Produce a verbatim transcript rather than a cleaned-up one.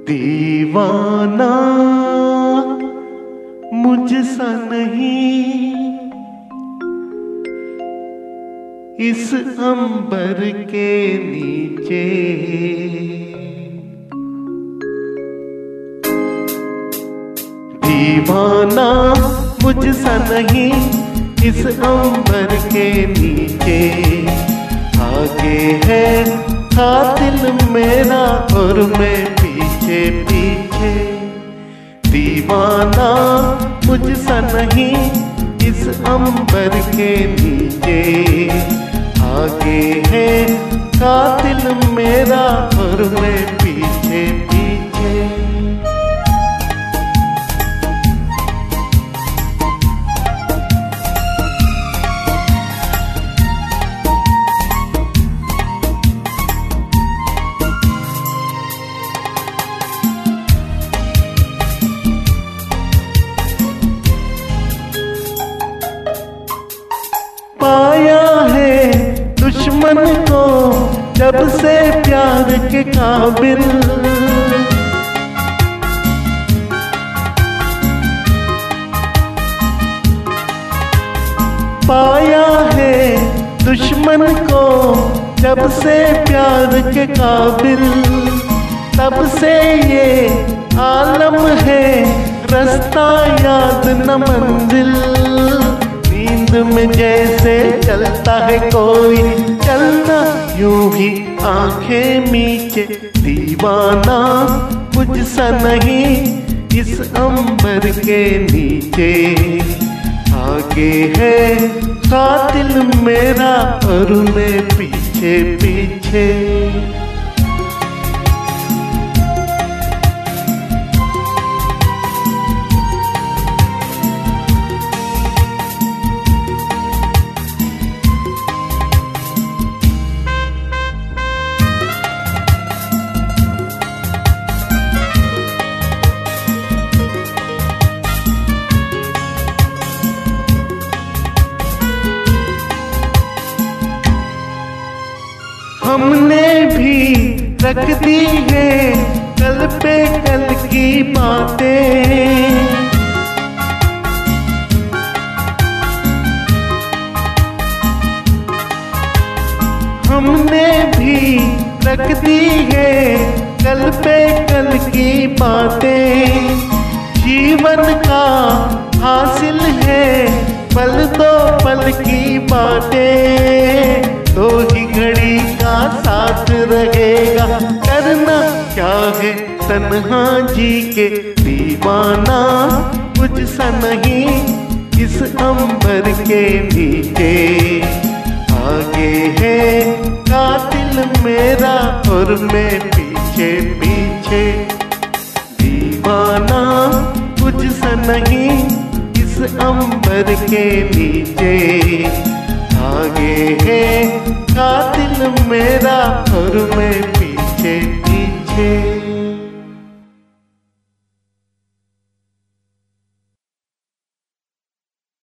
दीवाना मुझसा नहीं, इस अंबर के नीचे दीवाना मुझसा नहीं, इस अंबर के नीचे आगे है कातिल मेरा और मैं पीछे पीछे। दीवाना मुझसा नहीं, इस अंबर के नीचे आगे है कातिल मेरा और मैं पीछे पीछे। पाया है दुश्मन को जब से प्यार के काबिल, पाया है दुश्मन को जब से प्यार के काबिल। तब से ये आलम है रास्ता याद न मंजिल। नींद में जैसे चलता है कोई चलना यूं ही आंखें मीचे। दीवाना मुझसा नहीं, इस अंबर के नीचे आगे है कातिल मेरा और मैं पीछे पीछे। हमने भी रख दी है कल पे कल की बातें। हमने भी रख दी है कल पे कल की बातें। जीवन का हासिल है पल दो पल की बातें। दो ही घड़ी का साथ रहेगा, करना क्या है तन्हा जी के। दीवाना मुझसा नहीं, इस अंबर के नीचे आगे है कातिल मेरा और मैं पीछे पीछे। दीवाना मुझसा नहीं, इस अंबर के नीचे आगे है कातिल मेरा और मैं